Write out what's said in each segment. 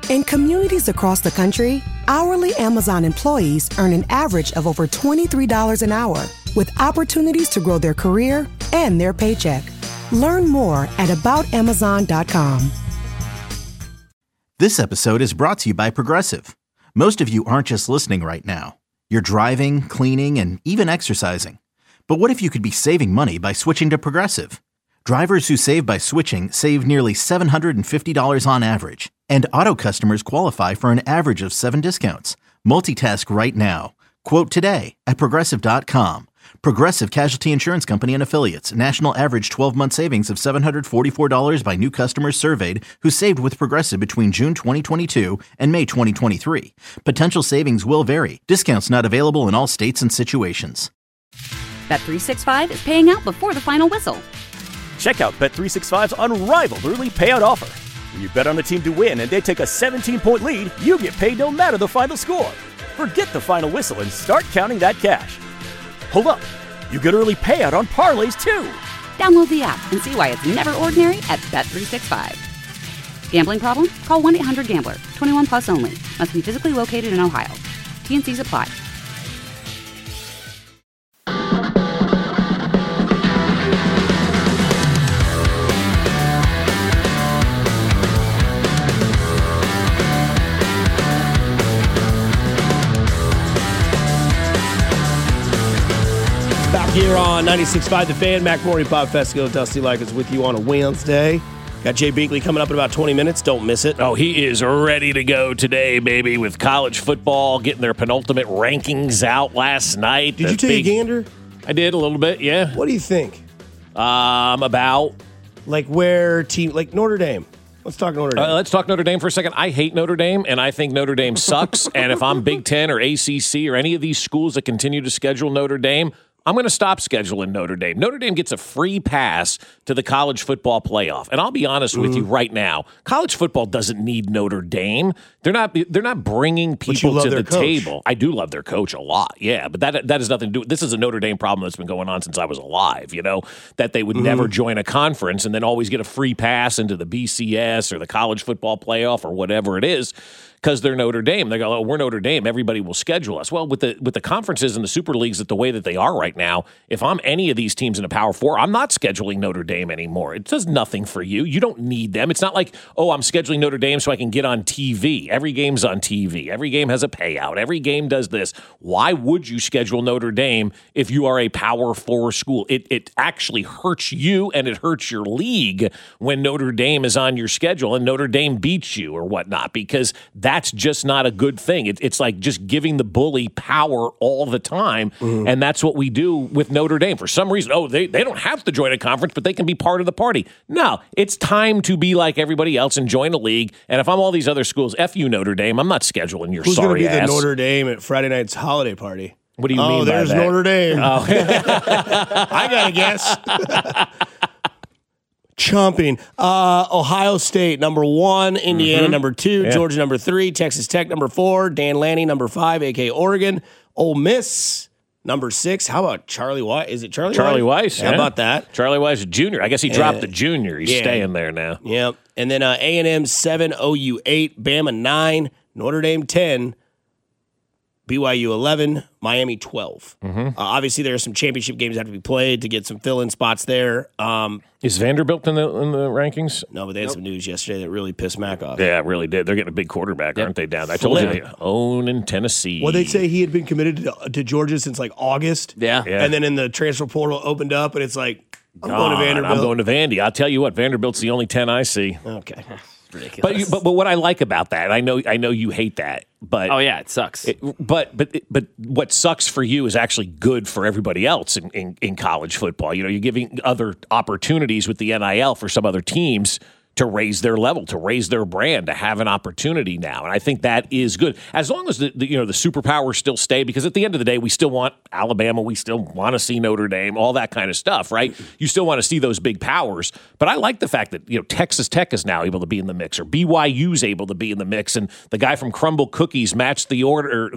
In communities across the country, hourly Amazon employees earn an average of over $23 an hour, with opportunities to grow their career and their paycheck. Learn more at aboutamazon.com. This episode is brought to you by Progressive. Most of you aren't just listening right now. You're driving, cleaning, and even exercising. But what if you could be saving money by switching to Progressive? Drivers who save by switching save nearly $750 on average. And auto customers qualify for an average of 7 discounts. Multitask right now. Quote today at Progressive.com. Progressive Casualty Insurance Company and Affiliates. National average 12-month savings of $744 by new customers surveyed who saved with Progressive between June 2022 and May 2023. Potential savings will vary. Discounts not available in all states and situations. Bet365 is paying out before the final whistle. Check out Bet365's unrivaled early payout offer. When you bet on the team to win and they take a 17-point lead, you get paid no matter the final score. Forget the final whistle and start counting that cash. Hold up. You get early payout on parlays, too. Download the app and see why it's never ordinary at Bet365. Gambling problem? Call 1-800-GAMBLER. 21 plus only. Must be physically located in Ohio. T&Cs apply. Here on 96.5 The Fan, Mac Morey, Bob Fesco, Dusty Like is with you on a Wednesday. Got Jay Binkley coming up in about 20 minutes. Don't miss it. Oh, he is ready to go today, baby, with college football getting their penultimate rankings out last night. Did you take a gander? I did a little bit, yeah. What do you think? About? Like where team, like Notre Dame. Let's talk Notre Dame. Let's talk Notre Dame for a second. I hate Notre Dame, and I think Notre Dame sucks. And if I'm Big Ten or ACC or any of these schools that continue to schedule Notre Dame, I'm going to stop scheduling Notre Dame. Notre Dame gets a free pass to the college football playoff. And I'll be honest with you right now, college football doesn't need Notre Dame. They're not bringing people to the table. I do love their coach a lot, yeah, but that has nothing to do. This is a Notre Dame problem that's been going on since I was alive, that they would never join a conference and then always get a free pass into the BCS or the college football playoff or whatever it is. Because they're Notre Dame. They go, oh, we're Notre Dame. Everybody will schedule us. Well, with the conferences and the super leagues the way that they are right now, if I'm any of these teams in a Power Four, I'm not scheduling Notre Dame anymore. It does nothing for you. You don't need them. It's not like, oh, I'm scheduling Notre Dame so I can get on TV. Every game's on TV. Every game has a payout. Every game does this. Why would you schedule Notre Dame if you are a Power Four school? It actually hurts you and it hurts your league when Notre Dame is on your schedule and Notre Dame beats you or whatnot, because that's just not a good thing. It's like just giving the bully power all the time, and that's what we do with Notre Dame. For some reason, they don't have to join a conference, but they can be part of the party. No, it's time to be like everybody else and join a league, and if I'm all these other schools, F you, Notre Dame, I'm not scheduling your Who's sorry ass. Who's going to be ass. the Notre Dame at Friday night's holiday party? What do you mean by that? Oh, there's Notre Dame. Oh. I got to guess. Chomping. Ohio State, number 1. Indiana, number 2. Georgia, number 3. Texas Tech, number 4. Dan Lanning, number 5, a.k.a. Oregon. Ole Miss, number 6. How about Charlie Weiss? Is it Charlie Weiss? How about that? Charlie Weiss Jr. I guess he dropped the junior. He's staying there now. Yep. And then A&M 7, OU 8, Bama 9, Notre Dame 10, BYU 11, Miami 12. Obviously, there are some championship games that have to be played to get some fill-in spots there. Is Vanderbilt in the rankings? No, but they had some news yesterday that really pissed Mac off. Yeah, it really did. They're getting a big quarterback, aren't they, down there? I told you they own in Tennessee. Well, they say he had been committed to Georgia since like August. Yeah. And then in the transfer portal opened up, and it's like, I'm going to Vanderbilt. I'm going to Vandy. I'll tell you what, Vanderbilt's the only 10 I see. Okay. Ridiculous. But what I like about that, I know you hate that, but oh yeah, it sucks. But what sucks for you is actually good for everybody else in college football. You're giving other opportunities with the NIL for some other teams to raise their level, to raise their brand, to have an opportunity now. And I think that is good. As long as the superpowers still stay, because at the end of the day, we still want Alabama, we still want to see Notre Dame, all that kind of stuff, right? You still want to see those big powers. But I like the fact that, Texas Tech is now able to be in the mix, or BYU's able to be in the mix, and the guy from Crumble Cookies matched the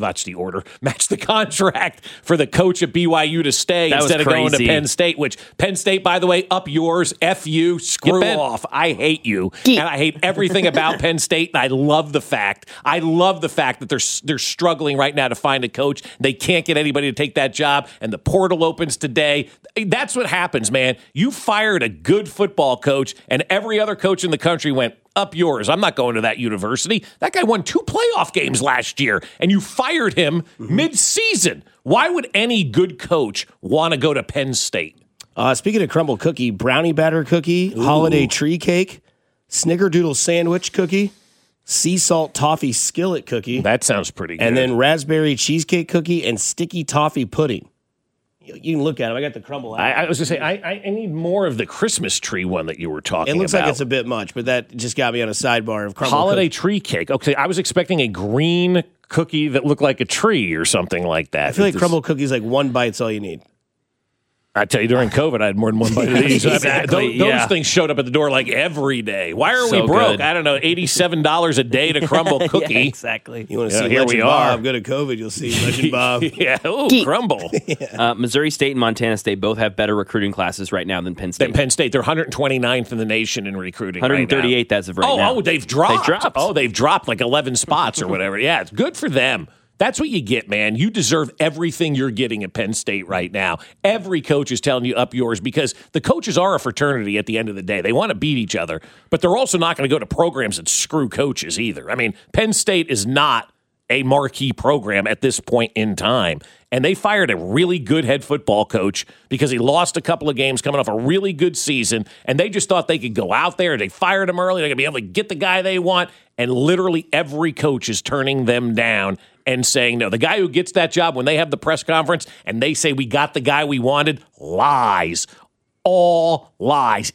contract for the coach at BYU to stay instead of going to Penn State, which Penn State, by the way, up yours, F you, screw off. I hate you. you. And I hate everything about Penn State. And I love the fact that they're struggling right now to find a coach. They can't get anybody to take that job. And the portal opens today. That's what happens, man. You fired a good football coach, and every other coach in the country went, up yours. I'm not going to that university. That guy won 2 playoff games last year, and you fired him mid-season. Why would any good coach want to go to Penn State? Speaking of crumble cookie, brownie batter cookie, holiday tree cake, snickerdoodle sandwich cookie, sea salt toffee skillet cookie. That sounds pretty good. And then raspberry cheesecake cookie and sticky toffee pudding. You can look at them. I got the crumble out. I was going to say, I need more of the Christmas tree one that you were talking about. It looks like it's a bit much, but that just got me on a sidebar of crumble holiday tree cake. Okay, I was expecting a green cookie that looked like a tree or something like that. I feel like crumble cookies, like one bite's all you need. I tell you, during COVID, I had more than one bite of these. Exactly, those things showed up at the door like every day. Why are we broke? Good. I don't know, $87 a day to crumble cookie. Yeah, exactly. You want to see here Legend we Bob? are. Go to COVID, you'll see Legend Bob. Yeah, crumble. Missouri State and Montana State both have better recruiting classes right now than Penn State. They're 129th in the nation in recruiting. 138th as of right now. Oh, they've dropped. They dropped. Oh, they've dropped like 11 spots or whatever. Yeah, it's good for them. That's what you get, man. You deserve everything you're getting at Penn State right now. Every coach is telling you up yours because the coaches are a fraternity at the end of the day. They want to beat each other, but they're also not going to go to programs that screw coaches either. I mean, Penn State is not a marquee program at this point in time. And they fired a really good head football coach because he lost a couple of games coming off a really good season, and they just thought they could go out there. They fired him early. They're going to be able to get the guy they want, and literally every coach is turning them down and saying no. The guy who gets that job when they have the press conference and they say we got the guy we wanted, lies. All lies.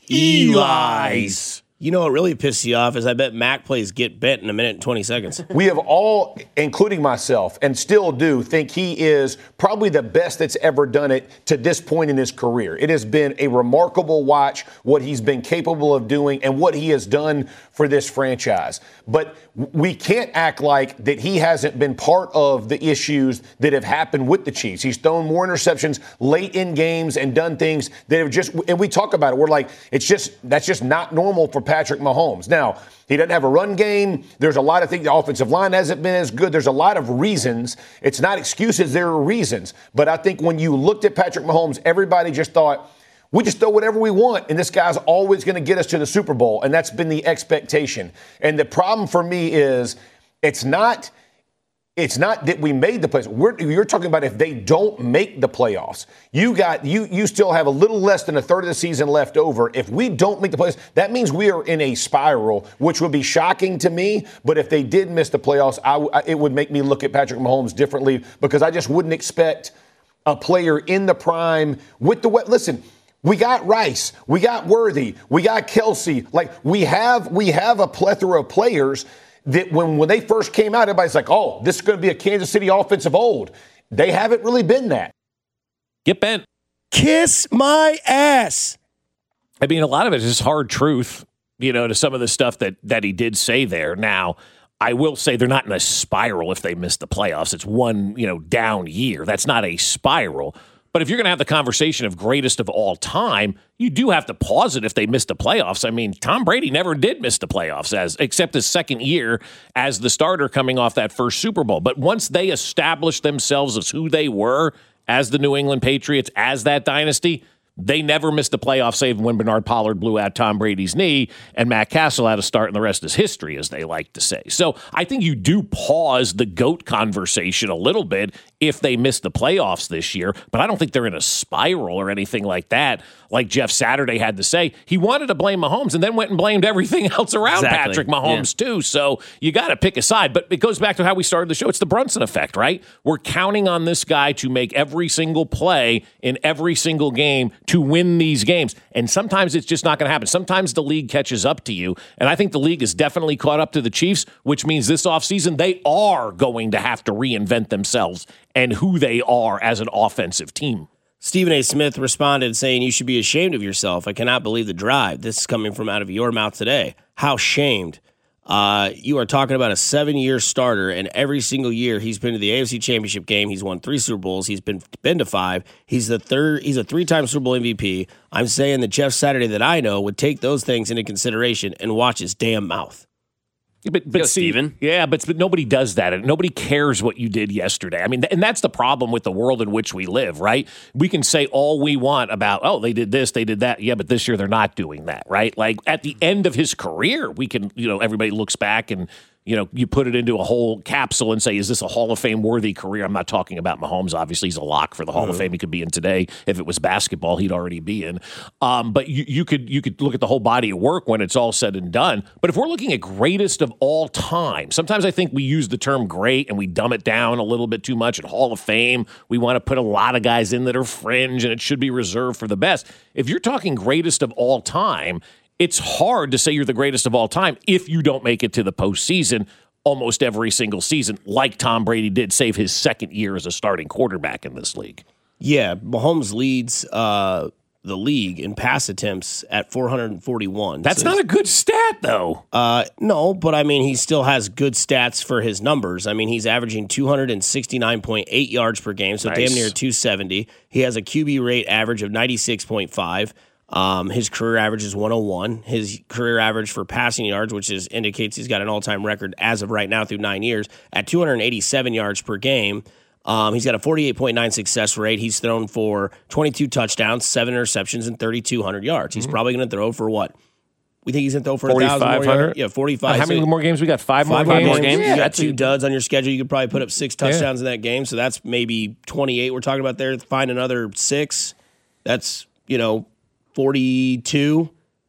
Eli's. You know what really pisses you off is I bet Mac plays Get Bent in a minute and 20 seconds. We have all, including myself, and still do, think he is probably the best that's ever done it to this point in his career. It has been a remarkable watch, what he's been capable of doing and what he has done for this franchise. But we can't act like that he hasn't been part of the issues that have happened with the Chiefs. He's thrown more interceptions late in games and done things that have just, and we talk about it, we're like, that's just not normal for Patrick Mahomes. Now, he doesn't have a run game. There's a lot of things. The offensive line hasn't been as good. There's a lot of reasons. It's not excuses. There are reasons. But I think when you looked at Patrick Mahomes, everybody just thought, we just throw whatever we want, and this guy's always going to get us to the Super Bowl, and that's been the expectation. And the problem for me is it's not that we made the playoffs. You're talking about if they don't make the playoffs. You still have a little less than a third of the season left over. If we don't make the playoffs, that means we are in a spiral, which would be shocking to me. But if they did miss the playoffs, it would make me look at Patrick Mahomes differently because I just wouldn't expect a player in the prime with the – listen – we got Rice, we got Worthy, we got Kelsey. Like we have a plethora of players that when they first came out, everybody's like, oh, this is going to be a Kansas City offense of old. They haven't really been that. Get bent. Kiss my ass. I mean, a lot of it is just hard truth, to some of the stuff that he did say there. Now, I will say they're not in a spiral if they miss the playoffs. It's one, down year. That's not a spiral. But if you're going to have the conversation of greatest of all time, you do have to pause it if they miss the playoffs. I mean, Tom Brady never did miss the playoffs except his second year as the starter coming off that first Super Bowl. But once they established themselves as who they were as the New England Patriots, as that dynasty, they never missed the playoffs, save when Bernard Pollard blew out Tom Brady's knee and Matt Castle had to start, and the rest is history, as they like to say. So I think you do pause the GOAT conversation a little bit if they miss the playoffs this year, but I don't think they're in a spiral or anything like that. Like Jeff Saturday had to say, he wanted to blame Mahomes and then went and blamed everything else around Patrick Mahomes too. So you got to pick a side. But it goes back to how we started the show. It's the Brunson effect, right? We're counting on this guy to make every single play in every single game to win these games. And sometimes it's just not going to happen. Sometimes the league catches up to you. And I think the league is definitely caught up to the Chiefs, which means this offseason they are going to have to reinvent themselves and who they are as an offensive team. Stephen A. Smith responded saying, you should be ashamed of yourself. I cannot believe the drive. This is coming from out of your mouth today. How shamed. You are talking about a 7-year starter, and every single year he's been to the AFC Championship game. He's won 3 Super Bowls. He's been to 5. He's a 3-time Super Bowl MVP. I'm saying that Jeff Saturday that I know would take those things into consideration and watch his damn mouth. But Steven. Yeah, but nobody does that. Nobody cares what you did yesterday. I mean, and that's the problem with the world in which we live, right? We can say all we want about, oh, they did this, they did that. Yeah, but this year they're not doing that, right? Like at the end of his career, we can, everybody looks back and, you put it into a whole capsule and say, is this a Hall of Fame worthy career? I'm not talking about Mahomes. Obviously, he's a lock for the Hall of Fame. He could be in today. If it was basketball, he'd already be in. But you could look at the whole body of work when it's all said and done. But if we're looking at greatest of all time, sometimes I think we use the term great and we dumb it down a little bit too much. At Hall of Fame, we want to put a lot of guys in that are fringe and it should be reserved for the best. If you're talking greatest of all time, it's hard to say you're the greatest of all time if you don't make it to the postseason almost every single season, like Tom Brady did, save his second year as a starting quarterback in this league. Yeah, Mahomes leads the league in pass attempts at 441. That's not a good stat, though. No, but I mean, he still has good stats for his numbers. I mean, he's averaging 269.8 yards per game, so damn near 270. He has a QB rate average of 96.5. His career average is 101. His career average for passing yards, which indicates he's got an all-time record as of right now through 9 years, at 287 yards per game. He's got a 48.9 success rate. He's thrown for 22 touchdowns, 7 interceptions, and 3,200 yards. He's probably going to throw for what? We think he's going to throw for 1,000 more yards? Yeah, 45. How many more games we got? 5 more games? Yeah, you got 2 duds on your schedule. You could probably put up 6 touchdowns in that game. So that's maybe 28 we're talking about there. Find another 6. That's, 42,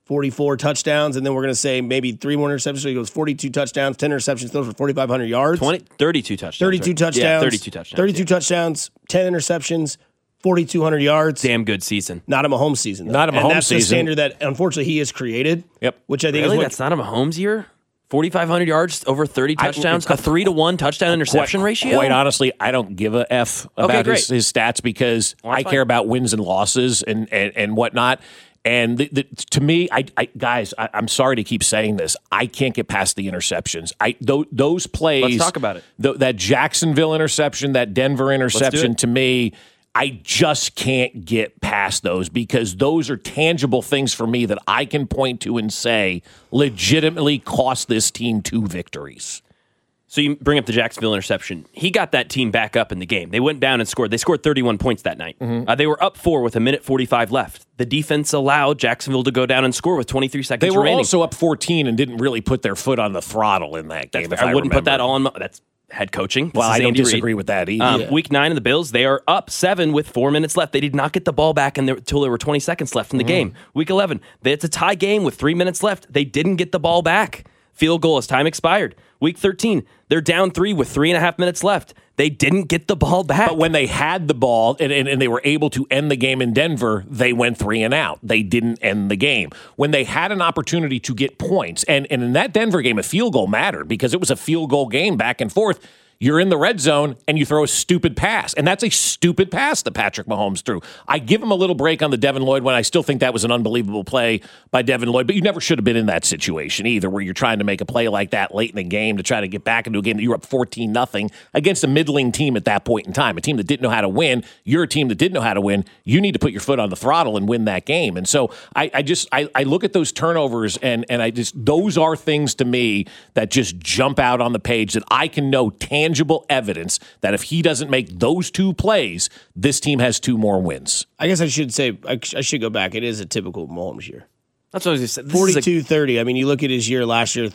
44 touchdowns, and then we're going to say maybe 3 more interceptions. So he goes 42 touchdowns, 10 interceptions, throws for 4,500 yards. 32 touchdowns. 32 touchdowns. Yeah, 32 touchdowns. 32 touchdowns, 10 interceptions, 4,200 yards. Damn good season. Not a Mahomes season, though. Not a Mahomes season. And that's the standard that, unfortunately, he has created. Yep. Which I think really? is That's not a Mahomes year? 4,500 yards, over 30 touchdowns, a 3-to-1 touchdown interception ratio? Quite honestly, I don't give a F about his stats because I care about wins and losses and whatnot. And to me, guys, I'm sorry to keep saying this. I can't get past the interceptions. Those plays. Let's talk about it. That Jacksonville interception, that Denver interception, to me, I just can't get past those because those are tangible things for me that I can point to and say legitimately cost this team 2 victories. So you bring up the Jacksonville interception. He got that team back up in the game. They went down and scored. They scored 31 points that night. They were up 4 with 1:45 left. The defense allowed Jacksonville to go down and score with 23 seconds remaining. They were also up 14 and didn't really put their foot on the throttle in that game. I wouldn't put that all on. That's head coaching. Well, I don't disagree with that either. Week 9 of the Bills, they are up 7 with 4 minutes left. They did not get the ball back until there were 20 seconds left in the game. Week 11, it's a tie game with 3 minutes left. They didn't get the ball back. Field goal as time expired. Week 13, they're down 3 with 3.5 minutes left. They didn't get the ball back. But when they had the ball and they were able to end the game in Denver, they went 3 and out. They didn't end the game. When they had an opportunity to get points, and in that Denver game, a field goal mattered because it was a field goal game back and forth. You're in the red zone and you throw a stupid pass. And that's a stupid pass that Patrick Mahomes threw. I give him a little break on the Devin Lloyd one. I still think that was an unbelievable play by Devin Lloyd, but you never should have been in that situation either, where you're trying to make a play like that late in the game to try to get back into a game that you were up 14-0 against a middling team at that point in time, a team that didn't know how to win. You're a team that didn't know how to win. You need to put your foot on the throttle and win that game. And so I look at those turnovers and those are things to me that just jump out on the page that I can know tangible evidence that if he doesn't make those 2 plays, this team has 2 more wins. I guess I should say, I should go back. It is a typical Mahomes year. That's what I was going to say. 42-30. I mean, you look at his year last year,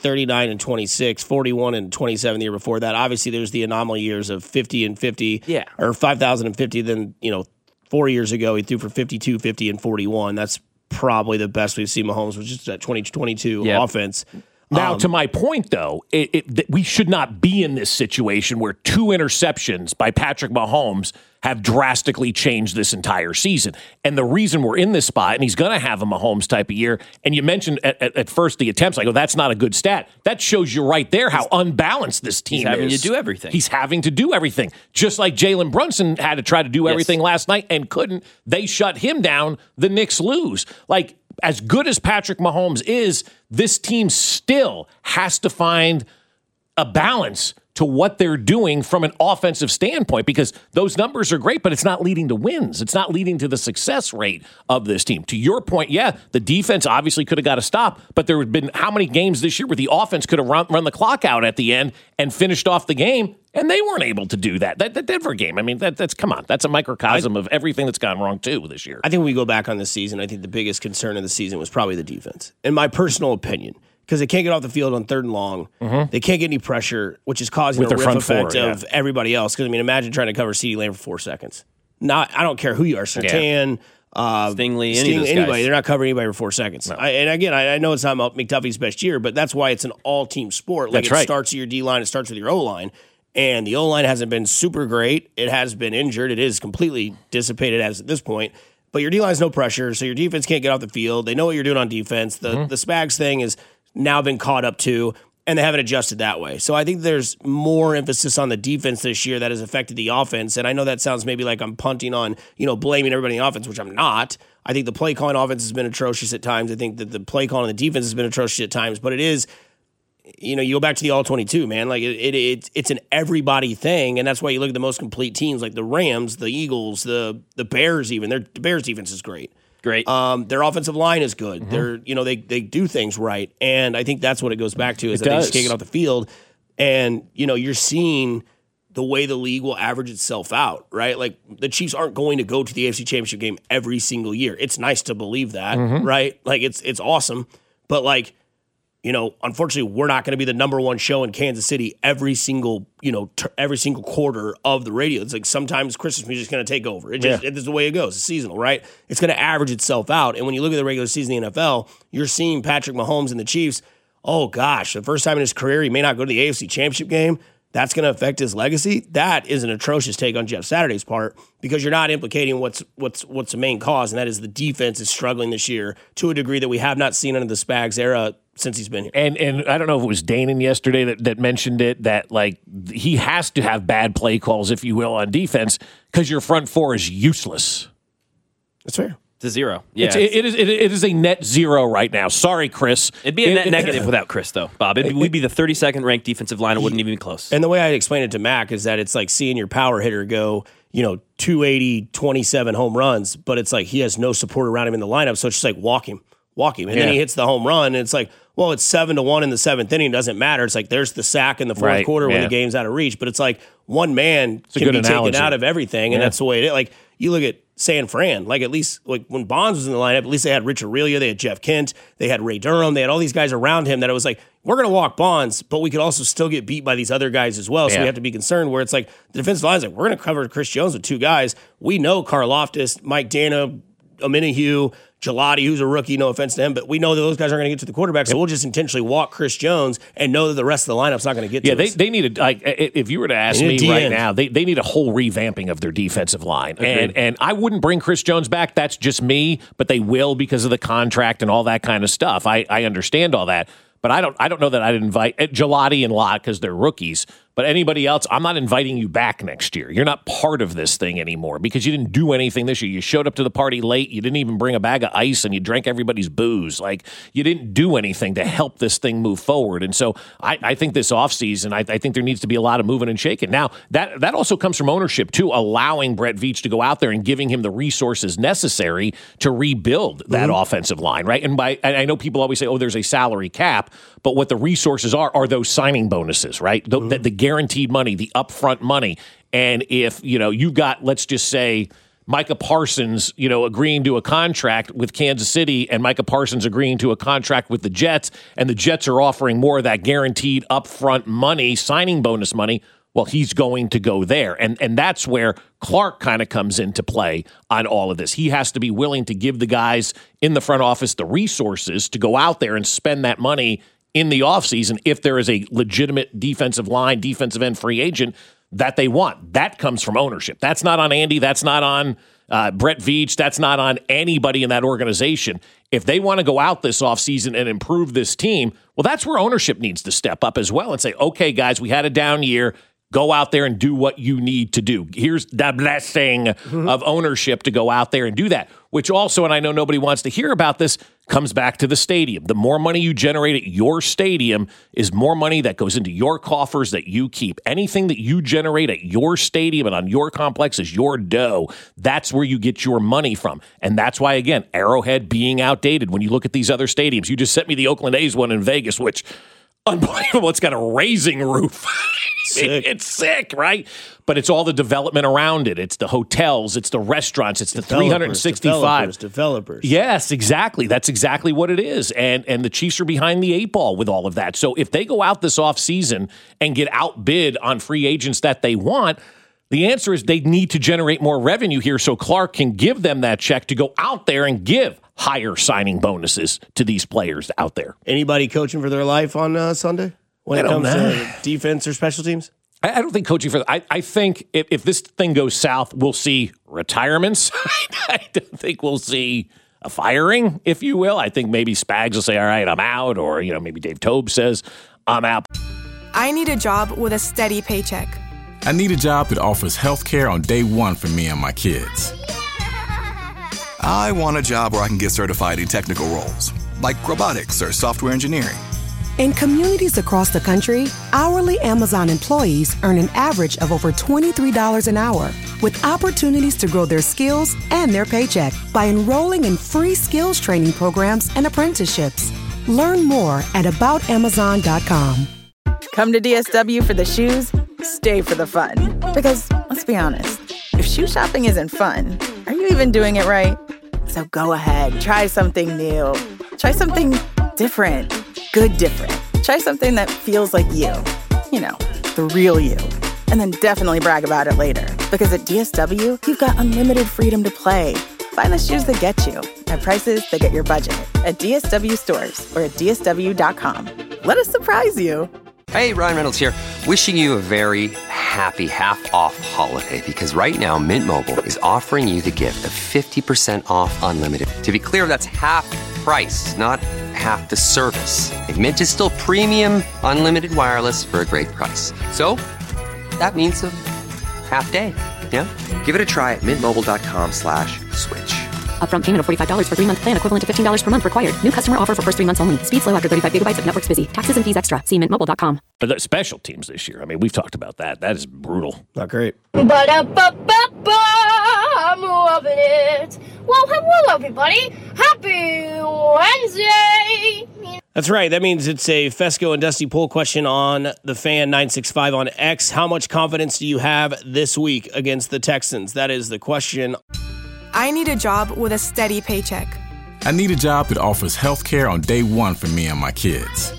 39-26, 41-27 the year before that. Obviously, there's the anomaly years of 50-50, or 5,050. Then, 4 years ago, he threw for 52, 50, and 41. That's probably the best we've seen Mahomes, which is that 2022 offense. Now, to my point, though, we should not be in this situation where 2 interceptions by Patrick Mahomes have drastically changed this entire season. And the reason we're in this spot, and he's going to have a Mahomes type of year, and you mentioned at first the attempts, I go, that's not a good stat. That shows you right there how unbalanced this team is. He's having to do everything. He's having to do everything. Just like Jalen Brunson had to try to do everything last night and couldn't. They shut him down. The Knicks lose. Like, as good as Patrick Mahomes is, this team still has to find a balance to what they're doing from an offensive standpoint, because those numbers are great, but it's not leading to wins. It's not leading to the success rate of this team. To your point, yeah, the defense obviously could have got a stop, but there have been how many games this year where the offense could have run the clock out at the end and finished off the game, and they weren't able to do that. That Denver game, I mean, that's come on. That's a microcosm of everything that's gone wrong, too, this year. I think when we go back on this season, I think the biggest concern of the season was probably the defense, in my personal opinion. Because they can't get off the field on 3rd and long. They can't get any pressure, which is causing a riff effect of everybody else. Because, I mean, imagine trying to cover CeeDee Lamb for 4 seconds. I don't care who you are, Surtain, Stingley, anybody. Guys. They're not covering anybody for 4 seconds. No. I know it's not McDuffie's best year, but that's why it's an all-team sport. Like, that's right. It starts with your D-line, it starts with your O-line. And the O-line hasn't been super great. It has been injured. It is completely dissipated as at this point. But your D-line's no pressure, so your defense can't get off the field. They know what you're doing on defense. The Spags thing is now been caught up to, and they haven't adjusted that way. So I think there's more emphasis on the defense this year that has affected the offense. And I know that sounds maybe like I'm punting on, blaming everybody in the offense, which I'm not. I think the play calling offense has been atrocious at times. I think that the play calling on the defense has been atrocious at times. But it is, you go back to the all-22, man. Like it's an everybody thing, and that's why you look at the most complete teams like the Rams, the Eagles, the Bears. Even the Bears defense is great. Great. Their offensive line is good. They're, they do things right. And I think that's what it goes back to is that they just can't get off the field. And, you're seeing the way the league will average itself out, right? Like the Chiefs aren't going to go to the AFC Championship game every single year. It's nice to believe that, right? Like it's awesome. But like, unfortunately, we're not going to be the number one show in Kansas City every single, every single quarter of the radio. It's like sometimes Christmas music's going to take over. It is the way it goes. It's seasonal, right? It's going to average itself out. And when you look at the regular season in the NFL, you're seeing Patrick Mahomes and the Chiefs. Oh gosh, the first time in his career, he may not go to the AFC Championship game. That's going to affect his legacy. That is an atrocious take on Jeff Saturday's part because you're not implicating what's the main cause, and that is the defense is struggling this year to a degree that we have not seen under the Spags era since he's been here. And I don't know if it was Danon yesterday that mentioned it, that like he has to have bad play calls, if you will, on defense because your front four is useless. That's fair. It's a zero. Yeah, it is a net zero right now. Sorry, Chris. It'd be a net negative without Chris, though, Bob. We'd be the 32nd ranked defensive line. It wouldn't even be close. And the way I explain it to Mac is that it's like seeing your power hitter go, 280, 27 home runs, but it's like he has no support around him in the lineup, so it's just like walk him. And then he hits the home run, and it's like, well, it's 7-1 in the 7th inning. It doesn't matter. It's like there's the sack in the fourth quarter when the game's out of reach, but it's like one man can be taken out of everything, and that's the way it is. Like, you look at San Fran, like at least like when Bonds was in the lineup, at least they had Rich Aurelio, they had Jeff Kent, they had Ray Durham, they had all these guys around him that it was like, we're going to walk Bonds, but we could also still get beat by these other guys as well. So we have to be concerned where it's like the defensive line's like, we're going to cover Chris Jones with two guys. We know Karlaftis, Mike Dana, Omenihu, Gelati, who's a rookie, no offense to him, but we know that those guys aren't going to get to the quarterback, so we'll just intentionally walk Chris Jones and know that the rest of the lineup's not going to get to us. They need if you were to ask me right now, they need a whole revamping of their defensive line. And I wouldn't bring Chris Jones back. That's just me, but they will because of the contract and all that kind of stuff. I understand all that. But I don't know that I'd invite Gelati and Lott because they're rookies. But anybody else, I'm not inviting you back next year. You're not part of this thing anymore because you didn't do anything this year. You showed up to the party late. You didn't even bring a bag of ice, and you drank everybody's booze. Like, you didn't do anything to help this thing move forward. And so I think this offseason, I think there needs to be a lot of moving and shaking. Now, that also comes from ownership, too, allowing Brett Veach to go out there and giving him the resources necessary to rebuild that offensive line, right? And I know people always say, oh, there's a salary cap, but what the resources are those signing bonuses, right? The guaranteed money, the upfront money. And if, you've got, let's just say, Micah Parsons, agreeing to a contract with Kansas City and Micah Parsons agreeing to a contract with the Jets, and the Jets are offering more of that guaranteed upfront money, signing bonus money, well, he's going to go there. And that's where Clark kind of comes into play on all of this. He has to be willing to give the guys in the front office the resources to go out there and spend that money in the offseason if there is a legitimate defensive line, defensive end free agent that they want. That comes from ownership. That's not on Andy. That's not on Brett Veach. That's not on anybody in that organization. If they want to go out this offseason and improve this team, well, that's where ownership needs to step up as well and say, okay, guys, we had a down year. Go out there and do what you need to do. Here's the blessing of ownership to go out there and do that, which also, and I know nobody wants to hear about this, comes back to the stadium. The more money you generate at your stadium is more money that goes into your coffers that you keep. Anything that you generate at your stadium and on your complex is your dough. That's where you get your money from. And that's why, again, Arrowhead being outdated. When you look at these other stadiums, you just sent me the Oakland A's one in Vegas, which, unbelievable. It's got a raising roof. It's sick, right? But it's all the development around it. It's the hotels. It's the restaurants. It's the 365. Developers. Yes, exactly. That's exactly what it is. And the Chiefs are behind the eight ball with all of that. So if they go out this offseason and get outbid on free agents that they want, the answer is they need to generate more revenue here so Clark can give them that check to go out there and give higher signing bonuses to these players out there. Anybody coaching for their life on Sunday when it comes to defense or special teams? I don't think coaching for I think if this thing goes south, we'll see retirements. I don't think we'll see a firing, if you will. I think maybe Spags will say, all right, I'm out. Or, maybe Dave Tobe says, I'm out. I need a job with a steady paycheck. I need a job that offers health care on day one for me and my kids. I want a job where I can get certified in technical roles, like robotics or software engineering. In communities across the country, hourly Amazon employees earn an average of over $23 an hour, with opportunities to grow their skills and their paycheck by enrolling in free skills training programs and apprenticeships. Learn more at aboutamazon.com. Come to DSW for the shoes, stay for the fun. Because, let's be honest, if shoe shopping isn't fun, are you even doing it right? So go ahead, try something new. Try something different. Good different. Try something that feels like you. The real you. And then definitely brag about it later. Because at DSW, you've got unlimited freedom to play. Find the shoes that get you at prices that get your budget at DSW stores or at DSW.com. Let us surprise you. Hey, Ryan Reynolds here. Wishing you a very happy half-off holiday because right now Mint Mobile is offering you the gift of 50% off unlimited. To be clear, that's half price, not half the service. Mint is still premium unlimited wireless for a great price. So that means a half day. Yeah? Give it a try at mintmobile.com/switch. Upfront payment of $45 for 3-month plan, equivalent to $15 per month required. New customer offer for first 3 months only. Speed slow after 35 gigabytes if network's busy. Taxes and fees extra. See mintmobile.com. But the special teams this year, we've talked about that. That is brutal. Not great. I'm loving it. Well, hello, everybody. Happy Wednesday. That's right. That means it's a Fesco and Dusty poll question on the Fan 965 on X. How much confidence do you have this week against the Texans? That is the question. I need a job with a steady paycheck. I need a job that offers health care on day one for me and my kids.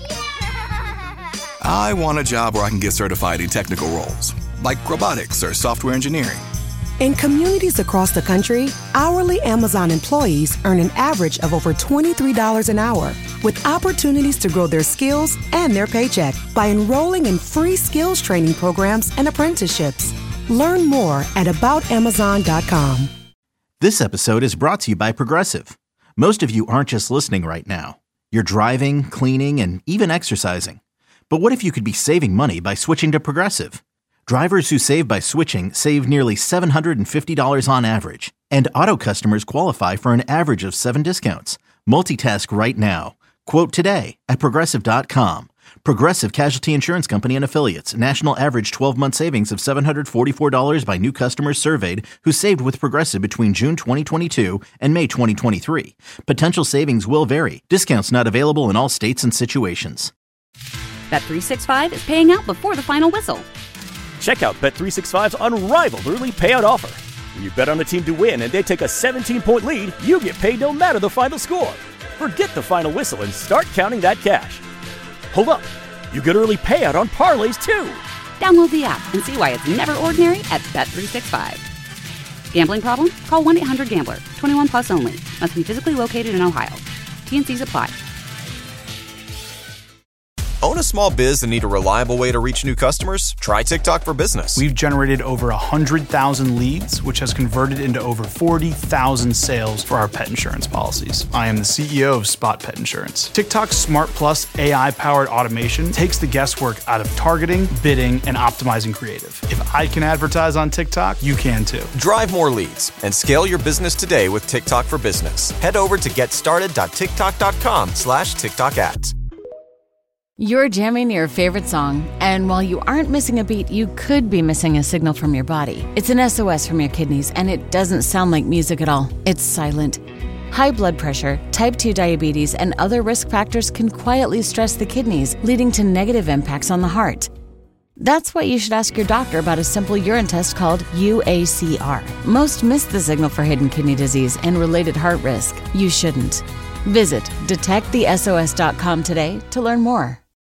I want a job where I can get certified in technical roles, like robotics or software engineering. In communities across the country, hourly Amazon employees earn an average of over $23 an hour, with opportunities to grow their skills and their paycheck by enrolling in free skills training programs and apprenticeships. Learn more at aboutamazon.com. This episode is brought to you by Progressive. Most of you aren't just listening right now. You're driving, cleaning, and even exercising. But what if you could be saving money by switching to Progressive? Drivers who save by switching save nearly $750 on average, and auto customers qualify for an average of 7 discounts. Multitask right now. Quote today at Progressive.com. Progressive Casualty Insurance Company and Affiliates. National average 12-month savings of $744 by new customers surveyed who saved with Progressive between June 2022 and May 2023. Potential savings will vary. Discounts not available in all states and situations. Bet365 is paying out before the final whistle. Check out Bet365's unrivaled early payout offer. When you bet on a team to win and they take a 17-point lead, you get paid no matter the final score. Forget the final whistle and start counting that cash. Hold up. You get early payout on parlays, too. Download the app and see why it's never ordinary at Bet365. Gambling problem? Call 1-800-GAMBLER. 21 plus only. Must be physically located in Ohio. T&Cs apply. Own a small biz and need a reliable way to reach new customers? Try TikTok for Business. We've generated over 100,000 leads, which has converted into over 40,000 sales for our pet insurance policies. I am the CEO of Spot Pet Insurance. TikTok's Smart Plus AI-powered automation takes the guesswork out of targeting, bidding, and optimizing creative. If I can advertise on TikTok, you can too. Drive more leads and scale your business today with TikTok for Business. Head over to getstarted.tiktok.com/TikTok ads. You're jamming your favorite song, and while you aren't missing a beat, you could be missing a signal from your body. It's an SOS from your kidneys, and it doesn't sound like music at all. It's silent. High blood pressure, type 2 diabetes, and other risk factors can quietly stress the kidneys, leading to negative impacts on the heart. That's why you should ask your doctor about a simple urine test called UACR. Most miss the signal for hidden kidney disease and related heart risk. You shouldn't. Visit detectthesos.com today to learn more.